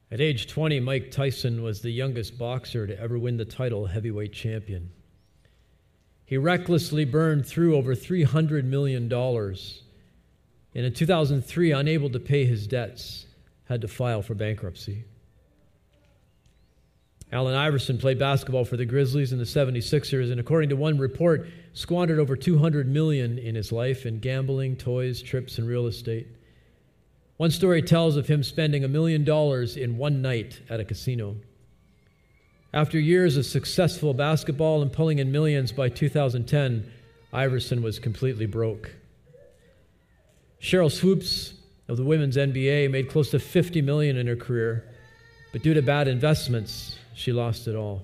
At age 20, Mike Tyson was the youngest boxer to ever win the title heavyweight champion. He recklessly burned through over $300 million, and in 2003, unable to pay his debts, had to file for bankruptcy. Allen Iverson played basketball for the Grizzlies and the 76ers, and according to one report, squandered over $200 million in his life in gambling, toys, trips, and real estate. One story tells of him spending $1 million in one night at a casino. After years of successful basketball and pulling in millions, by 2010, Iverson was completely broke. Sheryl Swoopes of the women's NBA made close to $50 million in her career, but due to bad investments, she lost it all.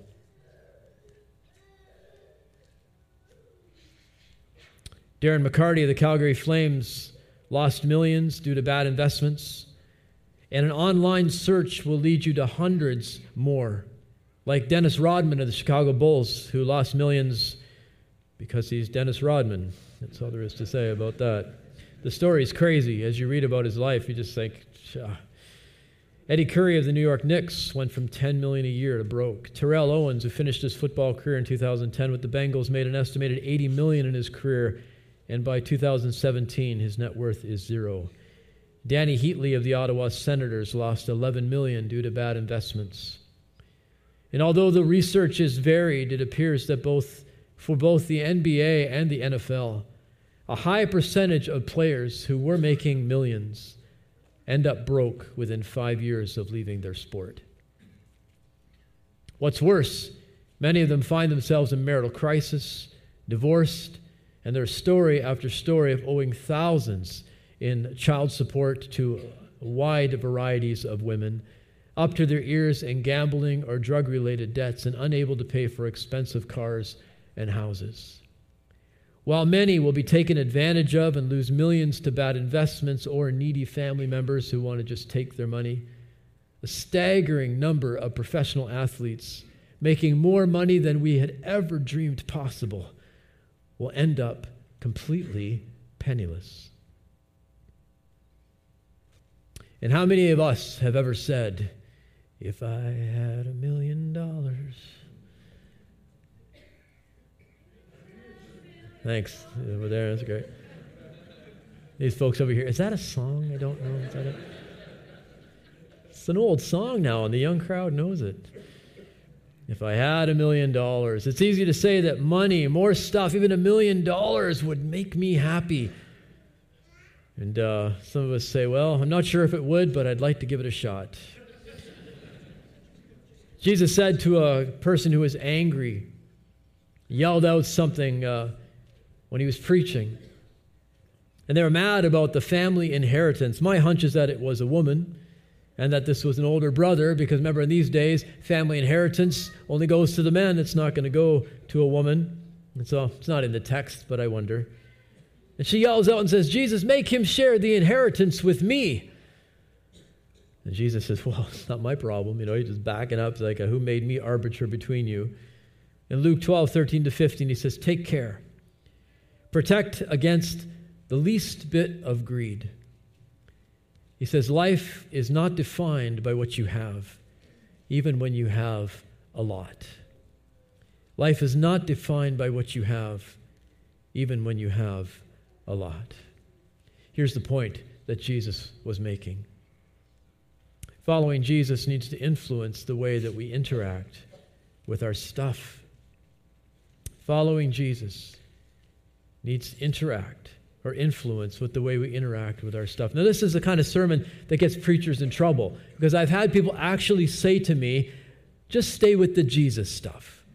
Darren McCarty of the Calgary Flames lost millions due to bad investments, and an online search will lead you to hundreds more, like Dennis Rodman of the Chicago Bulls, who lost millions because he's Dennis Rodman. That's all there is to say about that. The story is crazy. As you read about his life, you just think, Eddie Curry of the New York Knicks went from $10 million a year to broke. Terrell Owens, who finished his football career in 2010 with the Bengals, made an estimated $80 million in his career, and by 2017, his net worth is zero. Danny Heatley of the Ottawa Senators lost $11 million due to bad investments. And although the research is varied, it appears that for both the NBA and the NFL, a high percentage of players who were making millions end up broke within 5 years of leaving their sport. What's worse, many of them find themselves in marital crisis, divorced, and there's story after story of owing thousands in child support to wide varieties of women, up to their ears in gambling or drug-related debts, and unable to pay for expensive cars and houses. While many will be taken advantage of and lose millions to bad investments or needy family members who want to just take their money, a staggering number of professional athletes making more money than we had ever dreamed possible will end up completely penniless. And how many of us have ever said, if I had $1 million? Thanks. Over there, that's great. These folks over here, is that a song? I don't know. Is that it? It's an old song now, and the young crowd knows it. If I had $1 million, it's easy to say that money, more stuff, even $1 million would make me happy. And some of us say, well, I'm not sure if it would, but I'd like to give it a shot. Jesus said to a person who was angry, yelled out something when he was preaching. And they were mad about the family inheritance. My hunch is that it was a woman and that this was an older brother, because remember, in these days, family inheritance only goes to the men. It's not going to go to a woman. And so it's not in the text, but I wonder. And she yells out and says, Jesus, make him share the inheritance with me. And Jesus says, well, it's not my problem. He's just backing up. It's like, who made me arbiter between you? In Luke 12:13-15, he says, take care. Protect against the least bit of greed. He says, life is not defined by what you have, even when you have a lot. Life is not defined by what you have, even when you have a lot. Here's the point that Jesus was making. Following Jesus needs to influence the way that we interact with our stuff. Following Jesus needs to interact or influence with the way we interact with our stuff. Now, this is the kind of sermon that gets preachers in trouble, because I've had people actually say to me, just stay with the Jesus stuff.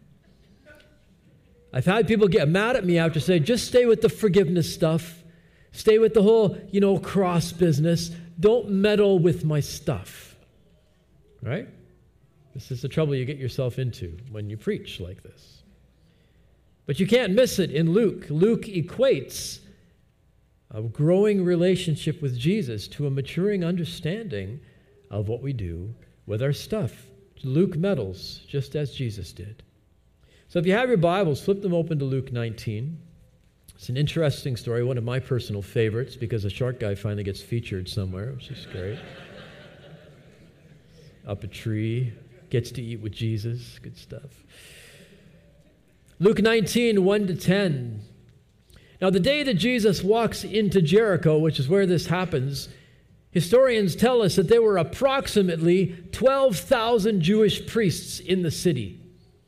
I've had people get mad at me after saying, just stay with the forgiveness stuff. Stay with the whole, cross business. Don't meddle with my stuff. Right? This is the trouble you get yourself into when you preach like this. But you can't miss it in Luke. Luke equates a growing relationship with Jesus to a maturing understanding of what we do with our stuff. Luke meddles just as Jesus did. So if you have your Bibles, flip them open to Luke 19. It's an interesting story, one of my personal favorites, because a short guy finally gets featured somewhere, which is great. up a tree, gets to eat with Jesus. Good stuff. Luke 19, 1 to 10. Now, the day that Jesus walks into Jericho, which is where this happens, historians tell us that there were approximately 12,000 Jewish priests in the city.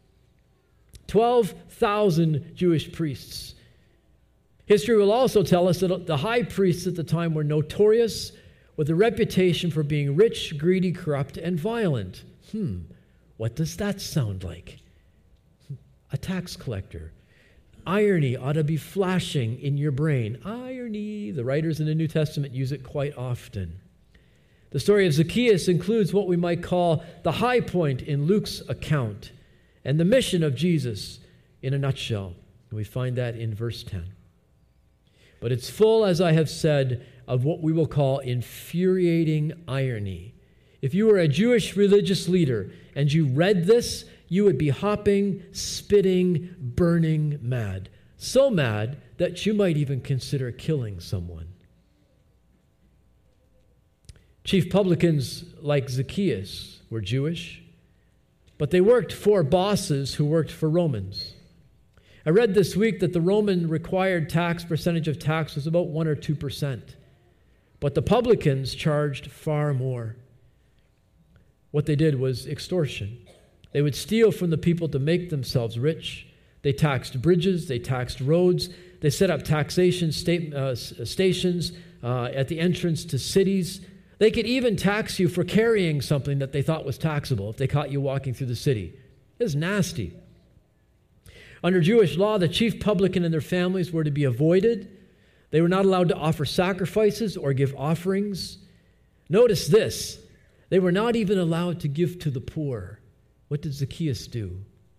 12,000 Jewish priests. History will also tell us that the high priests at the time were notorious with a reputation for being rich, greedy, corrupt, and violent. What does that sound like? A tax collector. Irony ought to be flashing in your brain. Irony. The writers in the New Testament use it quite often. The story of Zacchaeus includes what we might call the high point in Luke's account and the mission of Jesus in a nutshell. And we find that in verse 10. But it's full, as I have said, of what we will call infuriating irony. If you were a Jewish religious leader and you read this, you would be hopping, spitting, burning mad. So mad that you might even consider killing someone. Chief publicans like Zacchaeus were Jewish, but they worked for bosses who worked for Romans. I read this week that the Roman required percentage of tax was about 1 or 2%. But the publicans charged far more. What they did was extortion. They would steal from the people to make themselves rich. They taxed bridges. They taxed roads. They set up taxation stations at the entrance to cities. They could even tax you for carrying something that they thought was taxable if they caught you walking through the city. It was nasty. Under Jewish law, the chief publican and their families were to be avoided. They were not allowed to offer sacrifices or give offerings. Notice this. They were not even allowed to give to the poor. What did Zacchaeus do?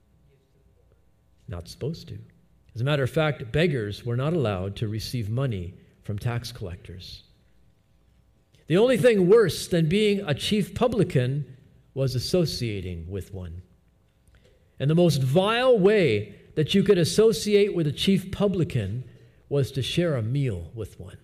Not supposed to. As a matter of fact, beggars were not allowed to receive money from tax collectors. The only thing worse than being a chief publican was associating with one. And the most vile way that you could associate with a chief publican was to share a meal with one.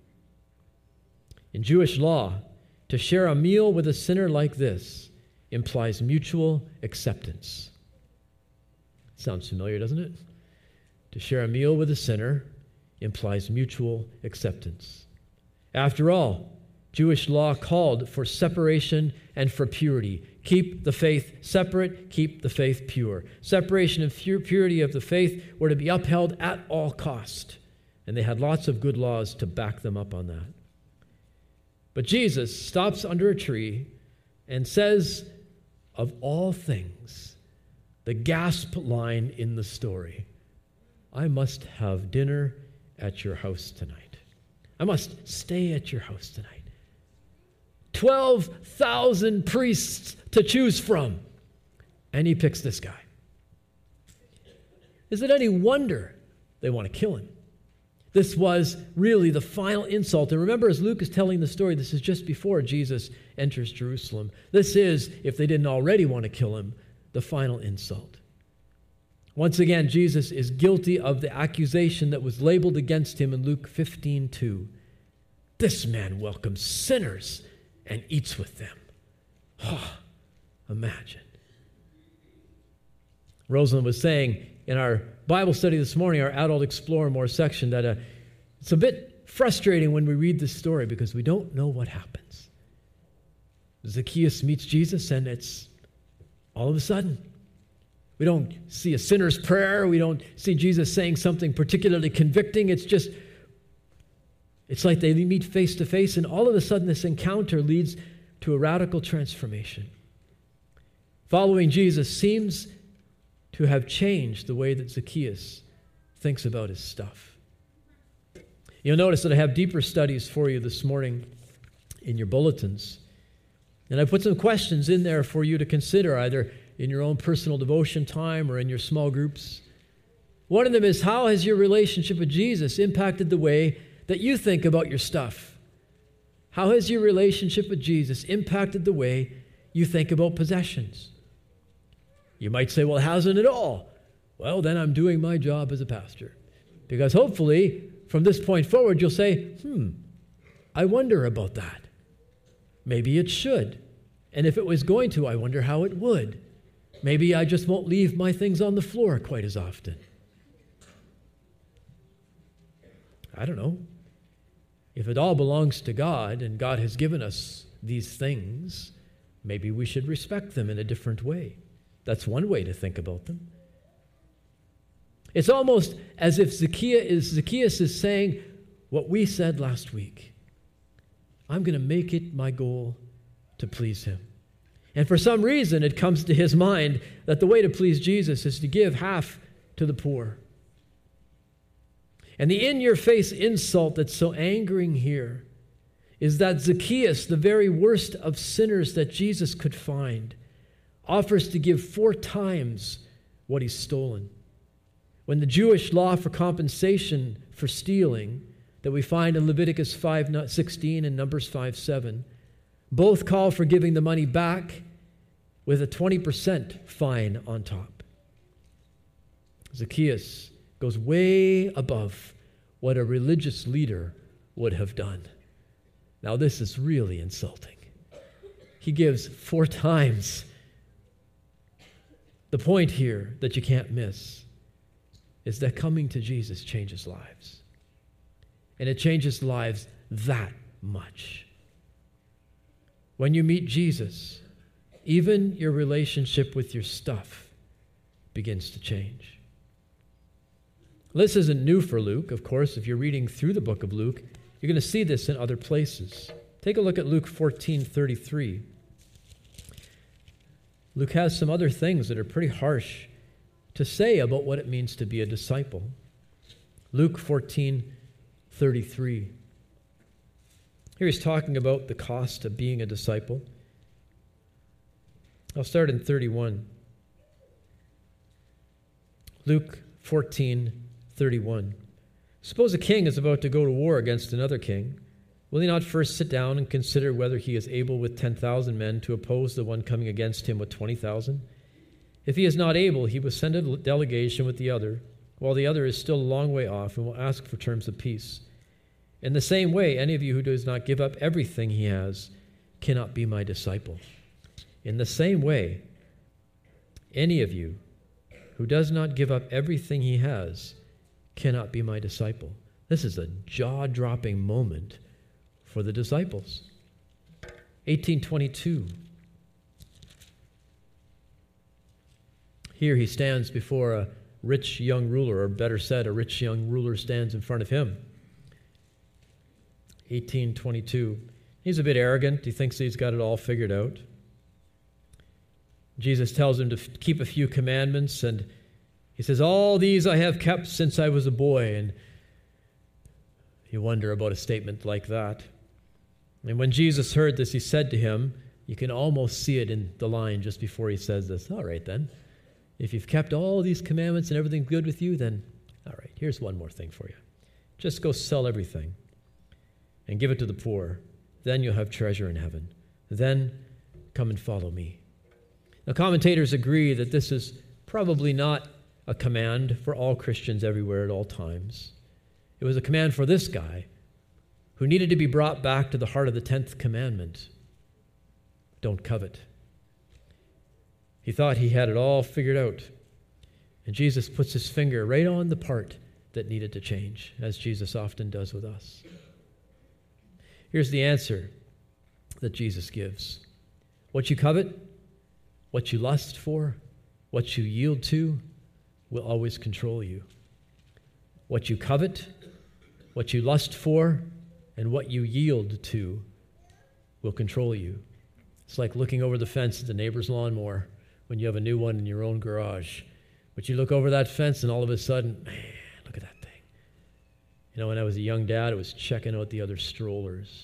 In Jewish law, to share a meal with a sinner like this implies mutual acceptance. Sounds familiar, doesn't it? To share a meal with a sinner implies mutual acceptance. After all, Jewish law called for separation and for purity. Keep the faith separate, keep the faith pure. Separation and purity of the faith were to be upheld at all cost. And they had lots of good laws to back them up on that. But Jesus stops under a tree and says, of all things, the gasp line in the story, I must have dinner at your house tonight. I must stay at your house tonight. 12,000 priests to choose from. And he picks this guy. Is it any wonder they want to kill him? This was really the final insult. And remember, as Luke is telling the story, this is just before Jesus enters Jerusalem. This is, if they didn't already want to kill him, the final insult. Once again, Jesus is guilty of the accusation that was labeled against him in Luke 15:2. This man welcomes sinners and eats with them. Oh, imagine. Rosalind was saying in our Bible study this morning, our Adult Explore More section, that it's a bit frustrating when we read this story because we don't know what happens. Zacchaeus meets Jesus and it's all of a sudden. We don't see a sinner's prayer. We don't see Jesus saying something particularly convicting. It's like they meet face to face, and all of a sudden this encounter leads to a radical transformation. Following Jesus seems to have changed the way that Zacchaeus thinks about his stuff. You'll notice that I have deeper studies for you this morning in your bulletins. And I put some questions in there for you to consider, either in your own personal devotion time or in your small groups. One of them is, how has your relationship with Jesus impacted the way that you think about your stuff? How has your relationship with Jesus impacted the way you think about possessions? You might say, well, it hasn't at all. Well, then I'm doing my job as a pastor. Because hopefully, from this point forward, you'll say, I wonder about that. Maybe it should. And if it was going to, I wonder how it would. Maybe I just won't leave my things on the floor quite as often. I don't know. If it all belongs to God and God has given us these things, maybe we should respect them in a different way. That's one way to think about them. It's almost as if Zacchaeus is saying what we said last week. I'm going to make it my goal to please him. And for some reason, it comes to his mind that the way to please Jesus is to give half to the poor. And the in-your-face insult that's so angering here is that Zacchaeus, the very worst of sinners that Jesus could find, offers to give 4 times what he's stolen. When the Jewish law for compensation for stealing that we find in Leviticus 5:16 and Numbers 5:7, both call for giving the money back with a 20% fine on top. Zacchaeus goes way above what a religious leader would have done. Now, this is really insulting. He gives 4 times. The point here that you can't miss is that coming to Jesus changes lives. And it changes lives that much. When you meet Jesus, even your relationship with your stuff begins to change. This isn't new for Luke, of course. If you're reading through the book of Luke, you're going to see this in other places. Take a look at Luke 14:33. Luke has some other things that are pretty harsh to say about what it means to be a disciple. Luke 14:33. Here he's talking about the cost of being a disciple. I'll start in 31. Luke 14:31. Suppose a king is about to go to war against another king. Will he not first sit down and consider whether he is able with 10,000 men to oppose the one coming against him with 20,000? If he is not able, he will send a delegation with the other, while the other is still a long way off, and will ask for terms of peace. In the same way, any of you who does not give up everything he has cannot be my disciple. In the same way, any of you who does not give up everything he has cannot be my disciple. This is a jaw-dropping moment for the disciples. 18:22. Here he stands before a rich young ruler, or better said, a rich young ruler stands in front of him. 18:22. He's a bit arrogant. He thinks he's got it all figured out. Jesus tells him to keep a few commandments, and he says, all these I have kept since I was a boy. And you wonder about a statement like that. And when Jesus heard this, he said to him, you can almost see it in the line just before he says this, all right then, if you've kept all these commandments and everything's good with you, then all right, here's one more thing for you. Just go sell everything and give it to the poor. Then you'll have treasure in heaven. Then come and follow me. Now, commentators agree that this is probably not a command for all Christians everywhere at all times. It was a command for this guy who needed to be brought back to the heart of the 10th commandment. Don't covet. He thought he had it all figured out. And Jesus puts his finger right on the part that needed to change, as Jesus often does with us. Here's the answer that Jesus gives. What you covet, what you lust for, what you yield to, will always control you. What you covet, what you lust for, and what you yield to will control you. It's like looking over the fence at the neighbor's lawnmower when you have a new one in your own garage. But you look over that fence and all of a sudden, man, look at that thing. You know, when I was a young dad, I was checking out the other strollers.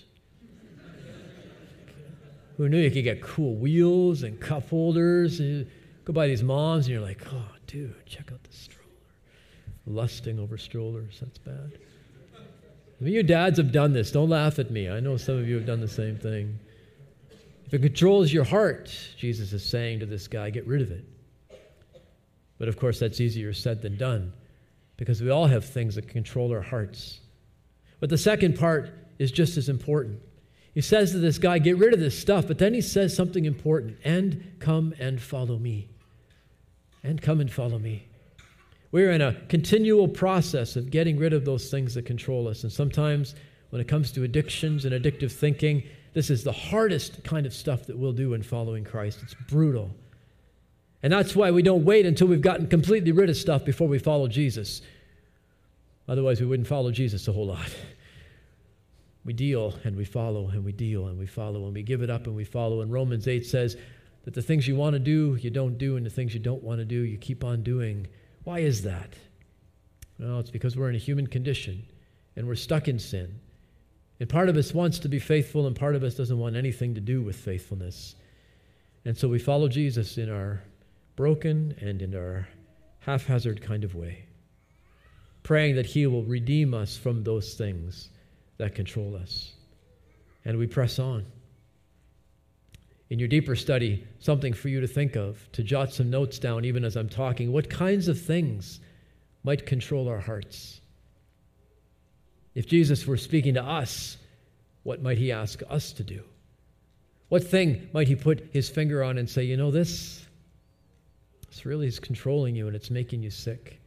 Who knew you could get cool wheels and cup holders? And you go by these moms and you're like, oh, dude, check out the stroller. Lusting over strollers, that's bad. I mean, you dads have done this. Don't laugh at me. I know some of you have done the same thing. If it controls your heart, Jesus is saying to this guy, get rid of it. But of course, that's easier said than done, because we all have things that control our hearts. But the second part is just as important. He says to this guy, get rid of this stuff, but then he says something important, and come and follow me. And come and follow me. We're in a continual process of getting rid of those things that control us. And sometimes when it comes to addictions and addictive thinking, this is the hardest kind of stuff that we'll do in following Christ. It's brutal. And that's why we don't wait until we've gotten completely rid of stuff before we follow Jesus. Otherwise, we wouldn't follow Jesus a whole lot. We deal and we follow and we deal and we follow and we give it up and we follow. And Romans 8 says that the things you want to do, you don't do, and the things you don't want to do, you keep on doing. Why is that? Well, it's because we're in a human condition and we're stuck in sin. And part of us wants to be faithful and part of us doesn't want anything to do with faithfulness. And so we follow Jesus in our broken and in our haphazard kind of way, praying that he will redeem us from those things that control us. And we press on. In your deeper study, something for you to think of, to jot some notes down even as I'm talking. What kinds of things might control our hearts? If Jesus were speaking to us, what might he ask us to do? What thing might he put his finger on and say, you know, this really is controlling you and it's making you sick?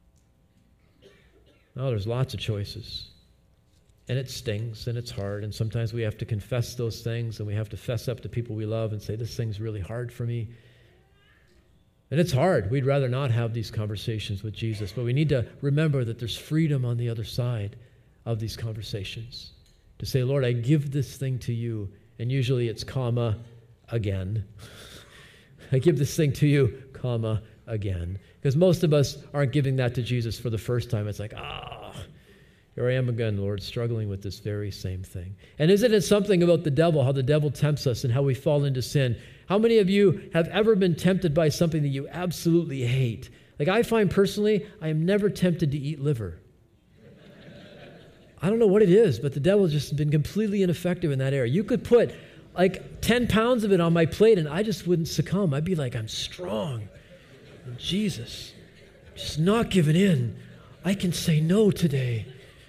Oh, there's lots of choices. And it stings, and it's hard, and sometimes we have to confess those things, and we have to fess up to people we love and say, this thing's really hard for me. And it's hard. We'd rather not have these conversations with Jesus, but we need to remember that there's freedom on the other side of these conversations. To say, Lord, I give this thing to you, and usually it's comma, again. I give this thing to you, comma, again. Because most of us aren't giving that to Jesus for the first time. It's like, here I am again, Lord, struggling with this very same thing. And isn't it something about the devil, how the devil tempts us and how we fall into sin? How many of you have ever been tempted by something that you absolutely hate? Like I find personally, I am never tempted to eat liver. I don't know what it is, but the devil's just been completely ineffective in that area. You could put like 10 pounds of it on my plate and I just wouldn't succumb. I'd be like, I'm strong. And Jesus, just not giving in. I can say no today.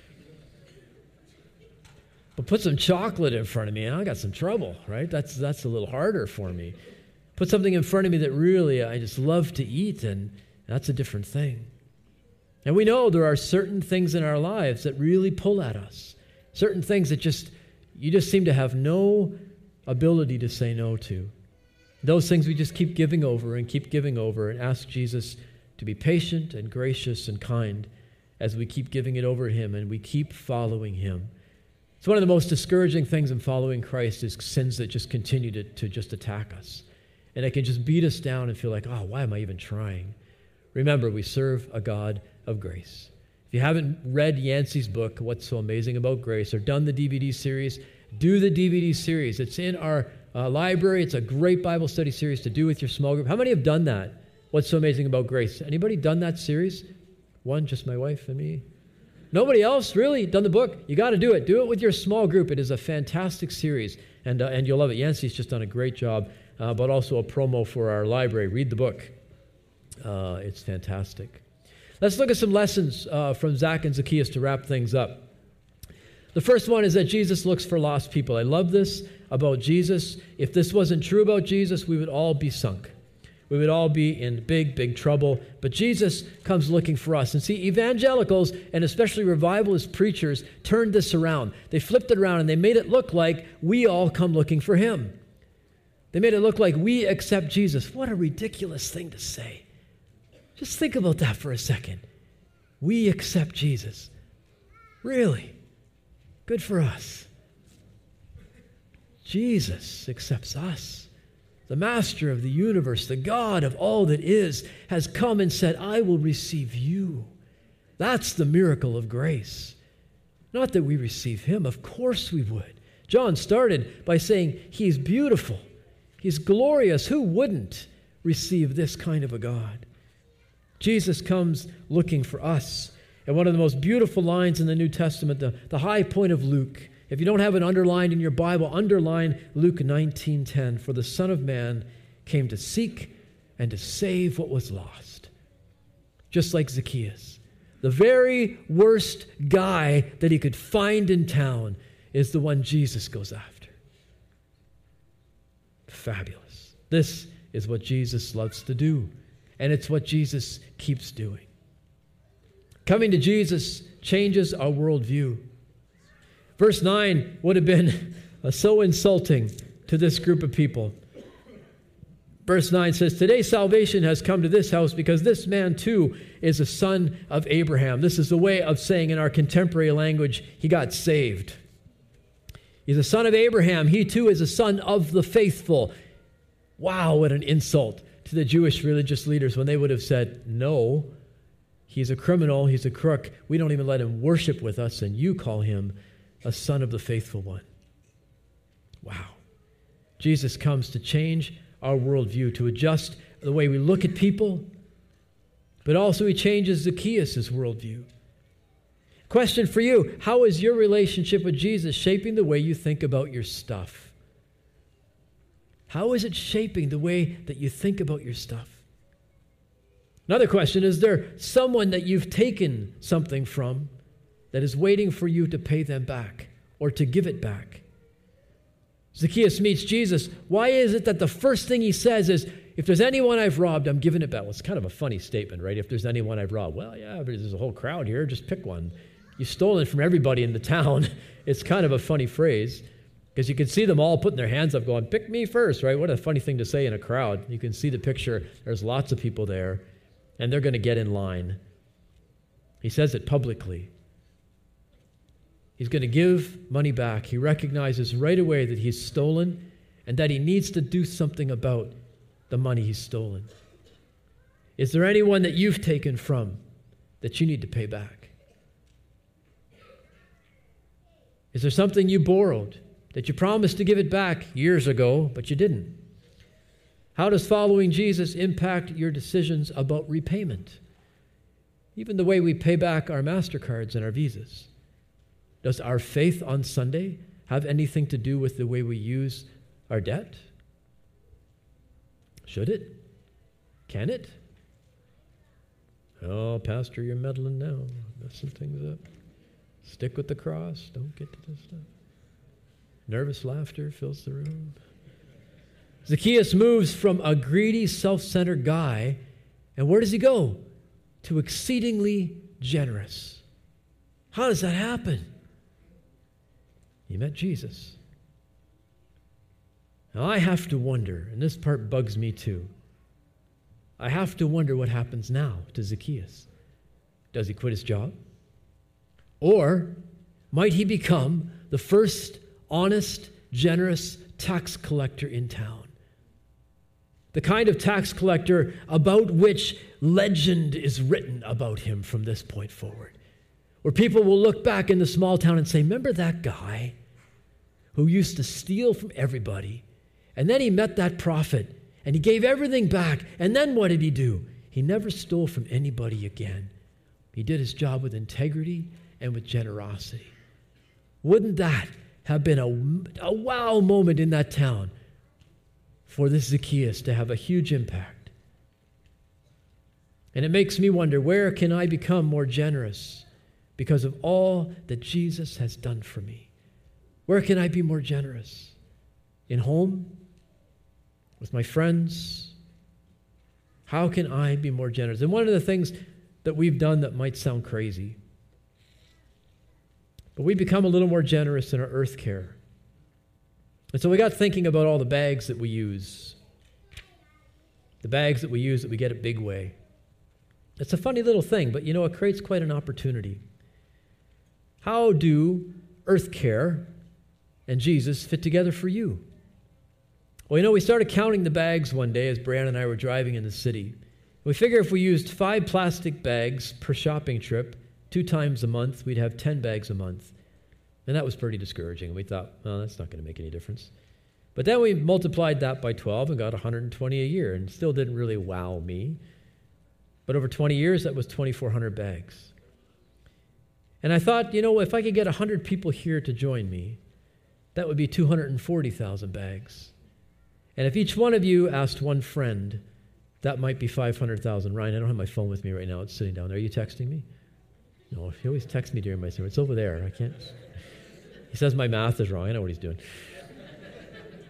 But put some chocolate in front of me and I got some trouble, right? That's a little harder for me. Put something in front of me that really I just love to eat, and that's a different thing. And we know there are certain things in our lives that really pull at us. Certain things that you just seem to have no ability to say no to. Those things we just keep giving over and ask Jesus to be patient and gracious and kind as we keep giving it over to him and we keep following him. It's one of the most discouraging things in following Christ is sins that just continue to just attack us. And it can just beat us down and feel like, why am I even trying? Remember, we serve a God of grace. If you haven't read Yancey's book, What's So Amazing About Grace, or done the DVD series, do the DVD series. It's in our library. It's a great Bible study series to do with your small group. How many have done that? What's So Amazing About Grace? Anybody done that series? One, just my wife and me. Nobody else really done the book? You got to do it. Do it with your small group. It is a fantastic series, and you'll love it. Yancey's just done a great job, but also a promo for our library. Read the book. It's fantastic. Let's look at some lessons from Zach and Zacchaeus to wrap things up. The first one is that Jesus looks for lost people. I love this about Jesus. If this wasn't true about Jesus, we would all be sunk. We would all be in big, big trouble. But Jesus comes looking for us. And see, evangelicals, and especially revivalist preachers, turned this around. They flipped it around and they made it look like we all come looking for him. They made it look like we accept Jesus. What a ridiculous thing to say. Just think about that for a second. We accept Jesus. Really? Good for us. Jesus accepts us. The master of the universe, the God of all that is, has come and said, I will receive you. That's the miracle of grace. Not that we receive him. Of course we would. John started by saying he's beautiful. He's glorious. Who wouldn't receive this kind of a God? Jesus comes looking for us. And one of the most beautiful lines in the New Testament, the high point of Luke. If you don't have it underlined in your Bible, underline Luke 19:10. For the Son of Man came to seek and to save what was lost. Just like Zacchaeus. The very worst guy that he could find in town is the one Jesus goes after. Fabulous. This is what Jesus loves to do, and it's what Jesus keeps doing. Coming to Jesus changes our worldview. Verse 9 would have been so insulting to this group of people. Verse 9 says, "Today salvation has come to this house because this man too is a son of Abraham." This is the way of saying in our contemporary language, he got saved. He's a son of Abraham. He too is a son of the faithful. Wow, what an insult to the Jewish religious leaders when they would have said, "No, he's a criminal, he's a crook. We don't even let him worship with us, and you call him a son of the faithful one." Wow. Jesus comes to change our worldview, to adjust the way we look at people, but also he changes Zacchaeus' worldview. Question for you: how is your relationship with Jesus shaping the way you think about your stuff? How is it shaping the way that you think about your stuff? Another question: is there someone that you've taken something from that is waiting for you to pay them back or to give it back? Zacchaeus meets Jesus. Why is it that the first thing he says is, "If there's anyone I've robbed, I'm giving it back"? Well, it's kind of a funny statement, right? If there's anyone I've robbed. Well, yeah, but there's a whole crowd here. Just pick one. You've stolen from everybody in the town. It's kind of a funny phrase because you can see them all putting their hands up going, "Pick me first," right? What a funny thing to say in a crowd. You can see the picture. There's lots of people there, and they're going to get in line. He says it publicly. He's going to give money back. He recognizes right away that he's stolen and that he needs to do something about the money he's stolen. Is there anyone that you've taken from that you need to pay back? Is there something you borrowed that you promised to give it back years ago, but you didn't? How does following Jesus impact your decisions about repayment? Even the way we pay back our MasterCards and our Visas. Does our faith on Sunday have anything to do with the way we use our debt? Should it? Can it? Oh, Pastor, you're meddling now. Messing things up. Stick with the cross. Don't get to this stuff. Nervous laughter fills the room. Zacchaeus moves from a greedy, self-centered guy, and where does he go? To exceedingly generous. How does that happen? He met Jesus. Now I have to wonder, and this part bugs me too. I have to wonder what happens now to Zacchaeus. Does he quit his job? Or might he become the first honest, generous tax collector in town? The kind of tax collector about which legend is written about him from this point forward. Where people will look back in the small town and say, "Remember that guy who used to steal from everybody, and then he met that prophet, and he gave everything back, and then what did he do? He never stole from anybody again. He did his job with integrity and with generosity." Wouldn't that have been a wow moment in that town for this Zacchaeus to have a huge impact? And it makes me wonder, where can I become more generous because of all that Jesus has done for me? Where can I be more generous? In home? With my friends? How can I be more generous? And one of the things that we've done that might sound crazy, but we become a little more generous in our earth care. And so we got thinking about all the bags that we use. The bags that we use that we get at Big Way. It's a funny little thing, but it creates quite an opportunity. How do earth care and Jesus fit together for you? Well, we started counting the bags one day as Brianna and I were driving in the city. We figure if we used 5 plastic bags per shopping trip 2 times a month, we'd have 10 bags a month. And that was pretty discouraging. We thought, well, that's not going to make any difference. But then we multiplied that by 12 and got 120 a year, and still didn't really wow me. But over 20 years, that was 2,400 bags. And I thought, if I could get 100 people here to join me, that would be 240,000 bags. And if each one of you asked one friend, that might be 500,000. Ryan, I don't have my phone with me right now. It's sitting down there. Are you texting me? No, he always texts me during my sermon. It's over there. I can't. He says my math is wrong. I know what he's doing.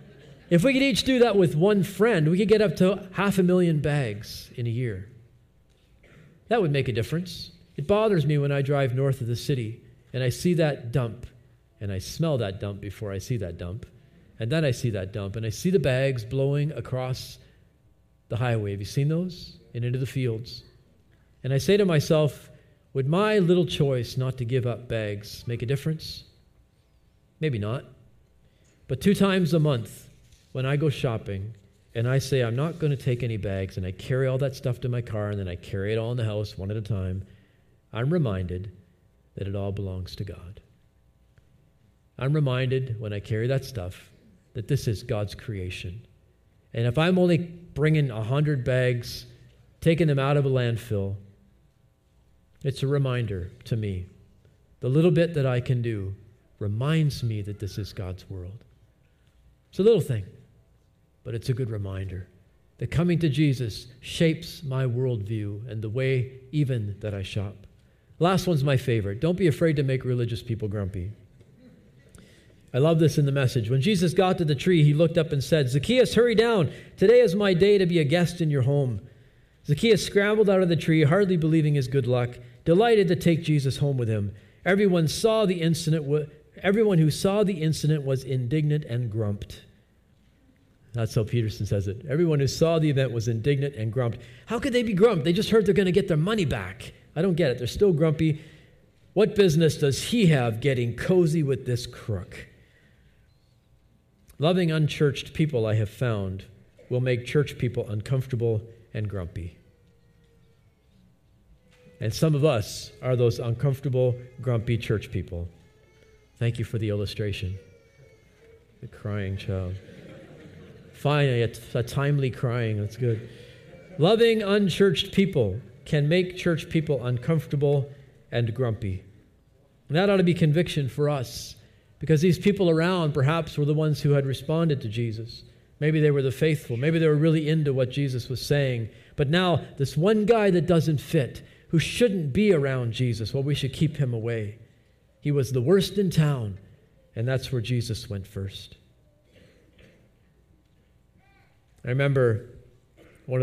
If we could each do that with one friend, we could get up to 500,000 bags in a year. That would make a difference. It bothers me when I drive north of the city and I see that dump, and I smell that dump before I see that dump, and then I see that dump, and I see the bags blowing across the highway. Have you seen those? And into the fields. And I say to myself, would my little choice not to give up bags make a difference? Maybe not. But 2 times a month, when I go shopping and I say I'm not going to take any bags, and I carry all that stuff to my car and then I carry it all in the house one at a time, I'm reminded that it all belongs to God. I'm reminded when I carry that stuff that this is God's creation. And if I'm only bringing 100 bags, taking them out of a landfill, it's a reminder to me. The little bit that I can do reminds me that this is God's world. It's a little thing, but it's a good reminder that coming to Jesus shapes my worldview and the way even that I shop. Last one's my favorite. Don't be afraid to make religious people grumpy. I love this in the Message. When Jesus got to the tree, he looked up and said, "Zacchaeus, hurry down. Today is my day to be a guest in your home." Zacchaeus scrambled out of the tree, hardly believing his good luck, delighted to take Jesus home with him. Everyone who saw the incident was indignant and grumped. That's how Peterson says it. Everyone who saw the event was indignant and grumped. How could they be grumped? They just heard they're going to get their money back. I don't get it. They're still grumpy. What business does he have getting cozy with this crook? Loving unchurched people, I have found, will make church people uncomfortable and grumpy. And some of us are those uncomfortable, grumpy church people. Thank you for the illustration. The crying child. Finally, a timely crying. That's good. Loving unchurched people can make church people uncomfortable and grumpy. And that ought to be conviction for us, because these people around perhaps were the ones who had responded to Jesus. Maybe they were the faithful. Maybe they were really into what Jesus was saying. But now, this one guy that doesn't fit, who shouldn't be around Jesus, well, we should keep him away. He was the worst in town, and that's where Jesus went first. I remember one of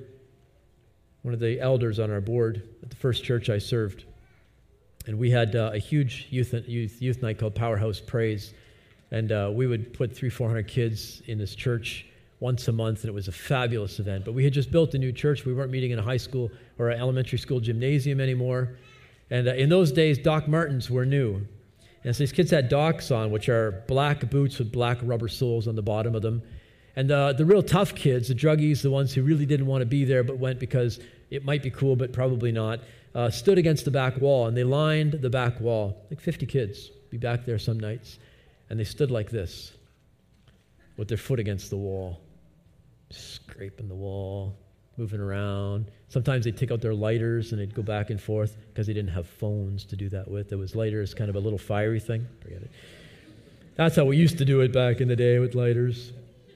the elders on our board at the first church I served, and we had a huge youth night called Powerhouse Praise, and we would put 300-400 kids in this church once a month, and it was a fabulous event. But we had just built a new church. We weren't meeting in a high school or an elementary school gymnasium anymore. And in those days, Doc Martens were new. And so these kids had Docs on, which are black boots with black rubber soles on the bottom of them. And the real tough kids, the druggies, the ones who really didn't want to be there but went because it might be cool but probably not, stood against the back wall. And they lined the back wall. Like 50 kids be back there some nights. And they stood like this with their foot against the wall, scraping the wall, moving around. Sometimes they'd take out their lighters and they'd go back and forth because they didn't have phones to do that with. It was lighters, kind of a little fiery thing. Forget it. That's how we used to do it back in the day with lighters.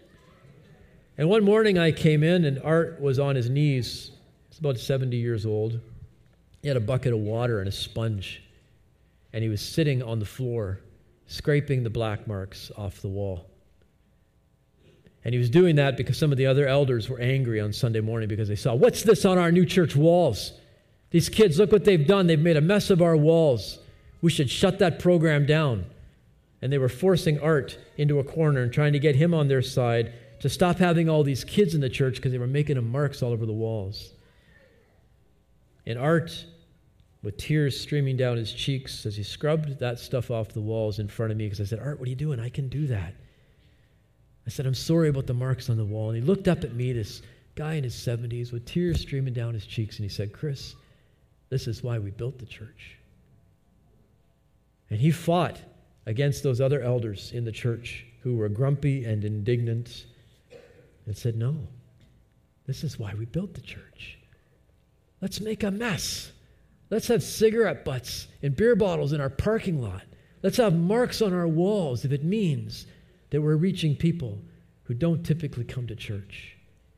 And one morning I came in and Art was on his knees. He's about 70 years old. He had a bucket of water and a sponge. And he was sitting on the floor, scraping the black marks off the wall. And he was doing that because some of the other elders were angry on Sunday morning because they saw, what's this on our new church walls? These kids, look what they've done. They've made a mess of our walls. We should shut that program down. And they were forcing Art into a corner and trying to get him on their side to stop having all these kids in the church because they were making them marks all over the walls. And Art, with tears streaming down his cheeks as he scrubbed that stuff off the walls in front of me, because I said, Art, what are you doing? I can do that. I said, I'm sorry about the marks on the wall. And he looked up at me, this guy in his 70s, with tears streaming down his cheeks, and he said, Chris, this is why we built the church. And he fought against those other elders in the church who were grumpy and indignant and said, no, this is why we built the church. Let's make a mess. Let's have cigarette butts and beer bottles in our parking lot. Let's have marks on our walls if it means that we're reaching people who don't typically come to church.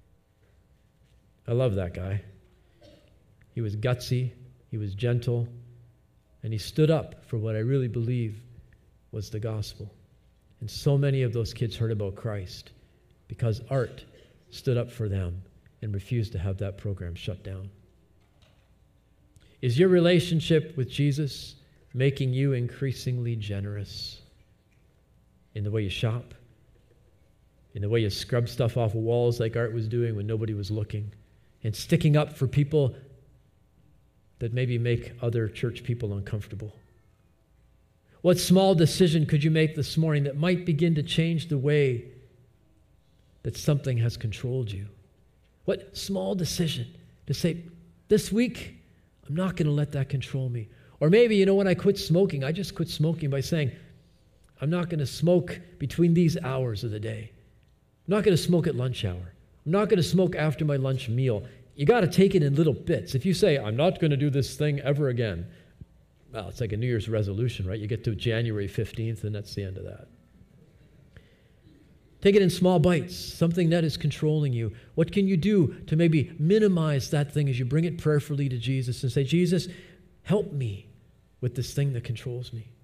I love that guy. He was gutsy, he was gentle, and he stood up for what I really believe was the gospel. And so many of those kids heard about Christ because Art stood up for them and refused to have that program shut down. Is your relationship with Jesus making you increasingly generous in the way you shop, in the way you scrub stuff off of walls like Art was doing when nobody was looking, and sticking up for people that maybe make other church people uncomfortable? What small decision could you make this morning that might begin to change the way that something has controlled you? What small decision to say, this week, I'm not going to let that control me. Or maybe, when I quit smoking, I just quit smoking by saying, I'm not going to smoke between these hours of the day. I'm not going to smoke at lunch hour. I'm not going to smoke after my lunch meal. You got to take it in little bits. If you say, I'm not going to do this thing ever again, well, it's like a New Year's resolution, right? You get to January 15th, and that's the end of that. Take it in small bites, something that is controlling you. What can you do to maybe minimize that thing as you bring it prayerfully to Jesus and say, Jesus, help me with this thing that controls me?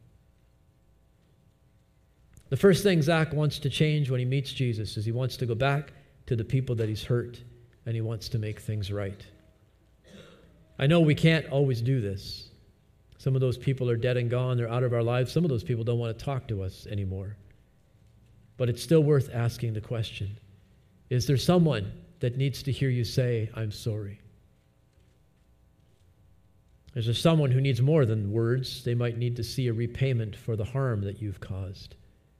The first thing Zach wants to change when he meets Jesus is he wants to go back to the people that he's hurt, and he wants to make things right. I know we can't always do this. Some of those people are dead and gone. They're out of our lives. Some of those people don't want to talk to us anymore. But it's still worth asking the question, is there someone that needs to hear you say, I'm sorry? Is there someone who needs more than words? They might need to see a repayment for the harm that you've caused.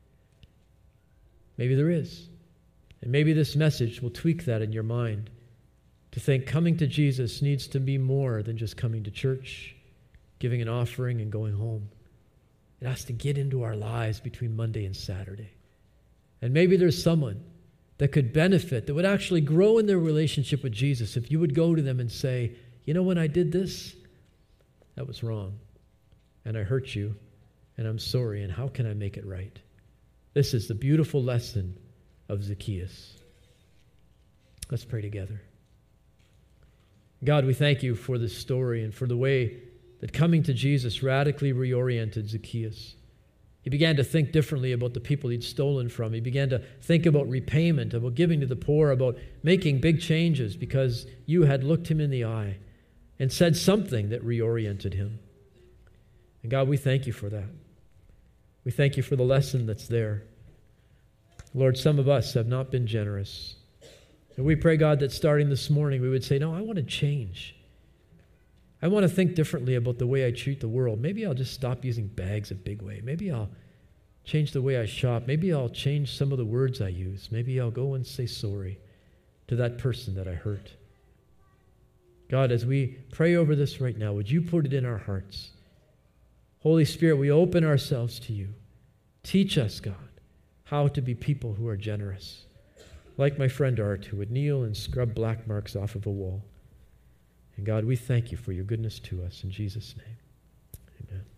Maybe there is. And maybe this message will tweak that in your mind to think coming to Jesus needs to be more than just coming to church, giving an offering, and going home. It has to get into our lives between Monday and Saturday. And maybe there's someone that could benefit, that would actually grow in their relationship with Jesus if you would go to them and say, when I did this, that was wrong, and I hurt you, and I'm sorry, and how can I make it right? This is the beautiful lesson of Zacchaeus. Let's pray together. God, we thank you for this story and for the way that coming to Jesus radically reoriented Zacchaeus. He began to think differently about the people he'd stolen from. He began to think about repayment, about giving to the poor, about making big changes because you had looked him in the eye and said something that reoriented him. And God, we thank you for that. We thank you for the lesson that's there. Lord, some of us have not been generous. And we pray, God, that starting this morning we would say, no, I want to change. I want to think differently about the way I treat the world. Maybe I'll just stop using bags at Big Way. Maybe I'll change the way I shop. Maybe I'll change some of the words I use. Maybe I'll go and say sorry to that person that I hurt. God, as we pray over this right now, would you put it in our hearts? Holy Spirit, we open ourselves to you. Teach us, God, how to be people who are generous. Like my friend Art, who would kneel and scrub black marks off of a wall. And God, we thank you for your goodness to us. In Jesus' name, amen.